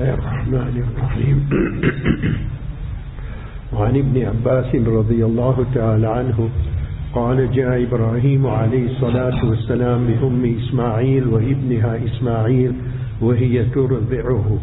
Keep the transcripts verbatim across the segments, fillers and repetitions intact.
الله الرحمن الرحيم. وعن ابن عباس رضي الله تعالى عنه قال جاء إبراهيم عليه الصلاة والسلام بأم إسماعيل وابنها إسماعيل وهي ترضعه.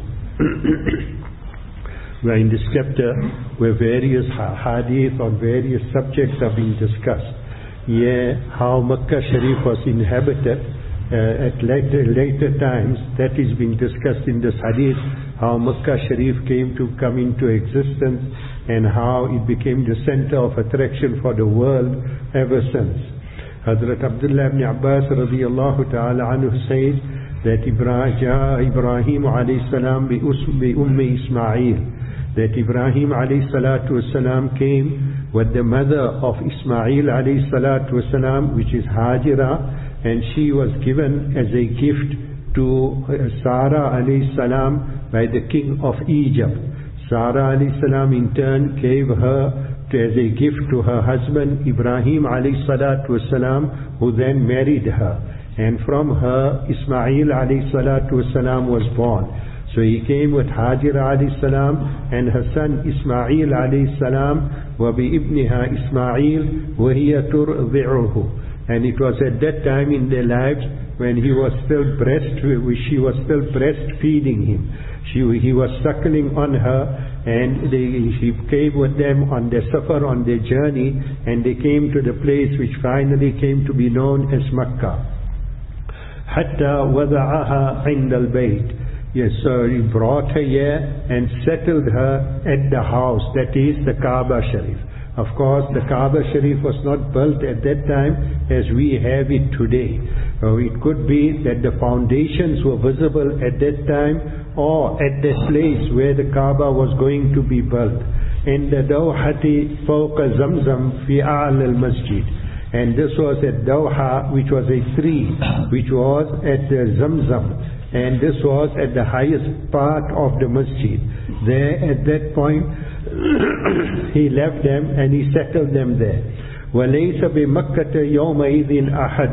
We are in this chapter where various hadith on various subjects are being discussed. Yeah, how Makkah Sharif was inhabited uh, at later, later times, that is being discussed in this hadith, how Makkah Sharif came to come into existence and how it became the center of attraction for the world ever since. Hazrat Abdullah ibn Abbas radiyallahu ta'ala anhu says that Ibrahim alayhi salam bi Ummi Ismail, that Ibrahim alayhi salatu wasalam came with the mother of Ismail alayhi salatu wasalam, which is Hajira, and she was given as a gift to Sarah alayhi salam by the king of Egypt. Sarah alayhi salam in turn gave her to, as a gift to her husband Ibrahim alayhi salatu wasalam, who then married her, and from her Ismail alayhi salatu wasalam was born. So he came with Hajira alayhi salam and her son Ismail alayhi salam, wa bi ibniha Ismail wa hiya turdi'uhu. And it was at that time in their lives when he was still breast, she was still breastfeeding him. She, he was suckling on her, and they, she came with them on their safar, on their journey, and they came to the place which finally came to be known as Makkah. Hatta wada'aha 'inda al-bayt. Yes, so he brought her here and settled her at the house, that is the Kaaba Sharif. Of course, the Kaaba Sharif was not built at that time as we have it today. So it could be that the foundations were visible at that time, or at that place where the Kaaba was going to be built. In the Dawhati fawqa Zamzam fi a'la al-masjid. And this was at Dawha, which was a tree, which was at the Zamzam. And this was at the highest part of the masjid. There, at that point, he left them and he settled them there. وَلَيْسَ بِمَكَّةَ يَوْمَئِذٍ أَحَدٌ.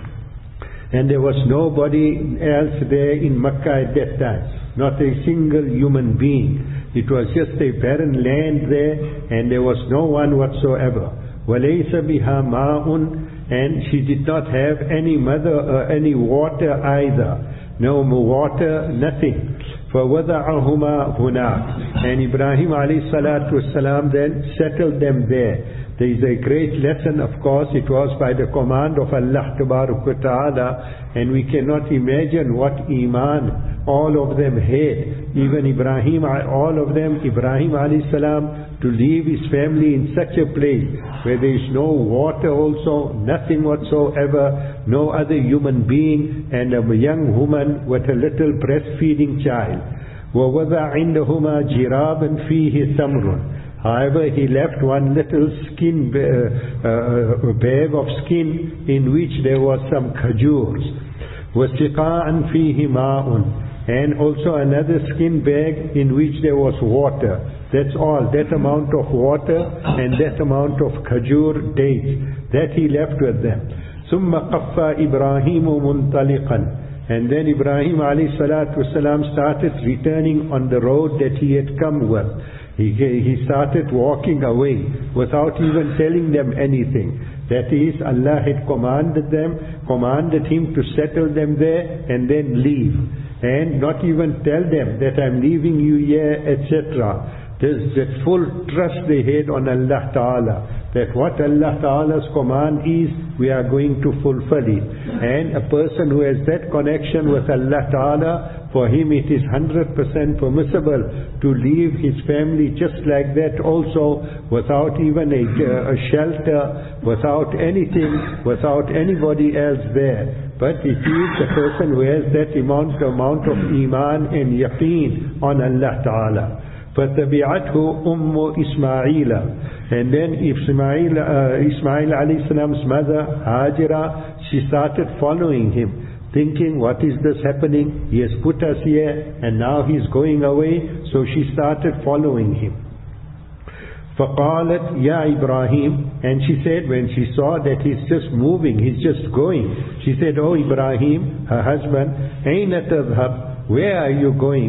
And there was nobody else there in Makkah at that time. Not a single human being. It was just a barren land there, and there was no one whatsoever. وَلَيْسَ بِهَا مَاءٌ. And she did not have any mother or any water either. No water, nothing. فَوَضَعَهُمَا هُنَاكَ. And Ibrahim alayhi salatu wasalam then settled them there. There is a great lesson, of course. It was by the command of Allah Tabarak wa Ta'ala, and we cannot imagine what iman all of them had. Even Ibrahim, all of them, Ibrahim alayhi salam, to leave his family in such a place where there is no water also, nothing whatsoever, no other human being, and a young woman with a little breastfeeding child. وَوَضَعَ عِنْدَهُمَا جِرَابًا فِيهِ ثَمْرٌ. However, he left one little skin, uh, uh, bag of skin in which there was some khajurs. وَسِقَاءً فِيهِ مَاءٌ. And also another skin bag in which there was water. That's all, that amount of water and that amount of khajur dates. That he left with them. ثُمَّ قَفَّى إِبْرَاهِيمُ مُنْطَلِقًا. And then Ibrahim alayhi salatu wasalam started returning on the road that he had come with. He, he started walking away without even telling them anything. That is, Allah had commanded them, commanded him to settle them there and then leave. And not even tell them that I'm leaving you here, et cetera. There's that full trust they had on Allah Ta'ala, that what Allah Ta'ala's command is, we are going to fulfill it. And a person who has that connection with Allah Ta'ala, for him it is one hundred percent permissible to leave his family just like that also, without even a, a shelter, without anything, without anybody else there. But it is the person who has that amount, amount of iman and yaqeen on Allah Ta'ala. فَتَبِعَتْهُ أُمُّ إِسْمَاعِيلَ. And then Ismail, uh, Ismail alayhi salam's mother, Hajira, she started following him, thinking, what is this happening? He has put us here and now he's going away. So she started following him. فَقَالَتْ يَا إِبْرَاهِيمُ. And she said, when she saw that he's just moving, he's just going, she said, oh Ibrahim, her husband, أَيْنَ تَذْهَبْ. Where are you going?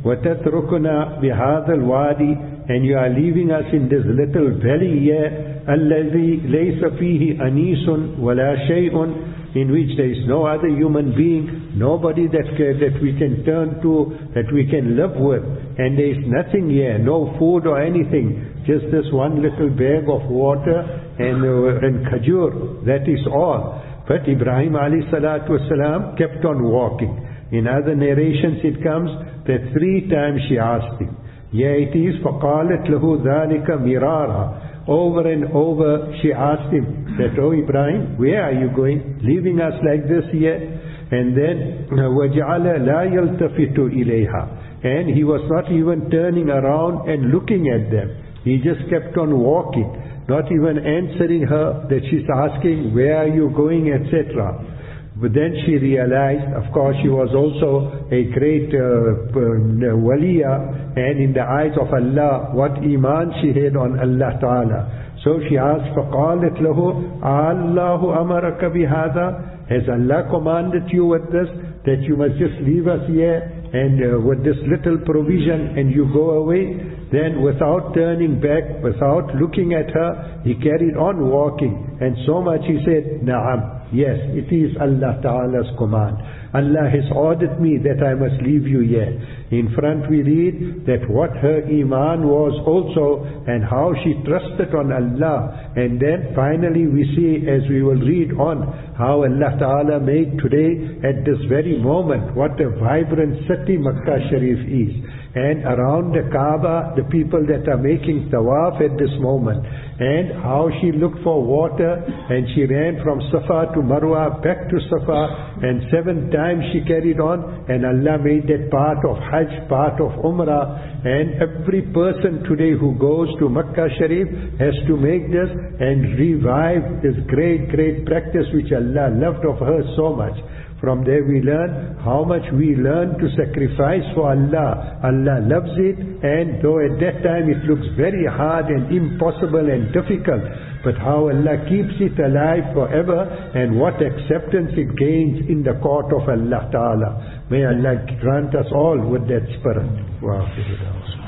وَتَتْرُكُنَا بِهَذَا الْوَادِ, and you are leaving us in this little valley here, الَّذِي لَيْسَ فِيهِ أَنِيسٌ وَلَا شَيْءٌ, in which there is no other human being, nobody that, that we can turn to, that we can live with, and there is nothing here, no food or anything, just this one little bag of water and, uh, and khajur, that is all. But Ibrahim alayhi salatu wasalam kept on walking. In other narrations it comes that three times she asked him. Yeah, it is فَقَالَتْ لَهُ ذَلِكَ مِرَارًا. Over and over she asked him that, oh Ibrahim, where are you going? Leaving us like this here? And then وَجَعَلَ لَا يَلْتَفِتُ إِلَيْهَا, and he was not even turning around and looking at them. He just kept on walking, not even answering her that she's asking, where are you going, et cetera. But then she realized, of course, she was also a great uh, uh, waliya, and in the eyes of Allah, what iman she had on Allah Ta'ala. So she asked, فَقَالَتْ لَهُ أَاللَّهُ أَمَرَكَ بِهَذَا, has Allah commanded you with this, that you must just leave us here and uh, with this little provision and you go away? Then without turning back, without looking at her, he carried on walking, and so much he said, Na'am, yes, it is Allah Ta'ala's command. Allah has ordered me that I must leave you here. In front we read that what her iman was also, and how she trusted on Allah. And then finally we see, as we will read on, how Allah Ta'ala made today, at this very moment, what a vibrant city Makkah Sharif is. And around the Kaaba, the people that are making tawaf at this moment, and how she looked for water, and she ran from Safa to Marwa, back to Safa, and seven times she carried on, and Allah made that part of Hajj, part of Umrah. And every person today who goes to Makkah Sharif has to make this and revive this great, great practice which Allah loved of her so much. From there we learn how much we learn to sacrifice for Allah. Allah loves it, and though at that time it looks very hard and impossible and difficult, but how Allah keeps it alive forever, and what acceptance it gains in the court of Allah Ta'ala. May Allah grant us all with that spirit. Wow.